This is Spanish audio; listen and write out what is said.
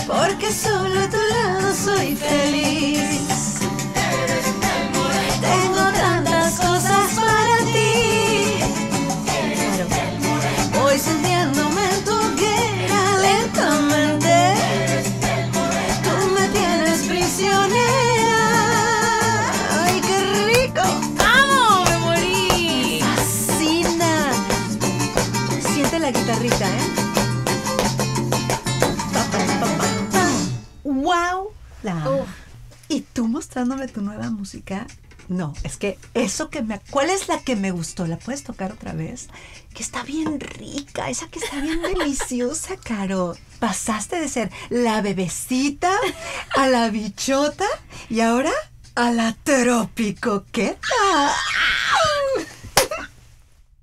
porque solo a tu lado soy feliz. Tengo tantas cosas para ti. Claro. Voy sintiéndome en tu hoguera lentamente. Tú me tienes prisionera. ¡Ay, qué rico! ¡Amo! ¡Me morí! Me fascina. Siente la guitarrita, ¿eh? ¡Wow! ¿Y tú mostrándome tu nueva música? No, es que eso que me... ¿Cuál es la que me gustó? ¿La puedes tocar otra vez? Que está bien rica, esa que está bien deliciosa, Caro. Pasaste de ser la bebecita a la bichota y ahora a la trópico. ¿Qué tal?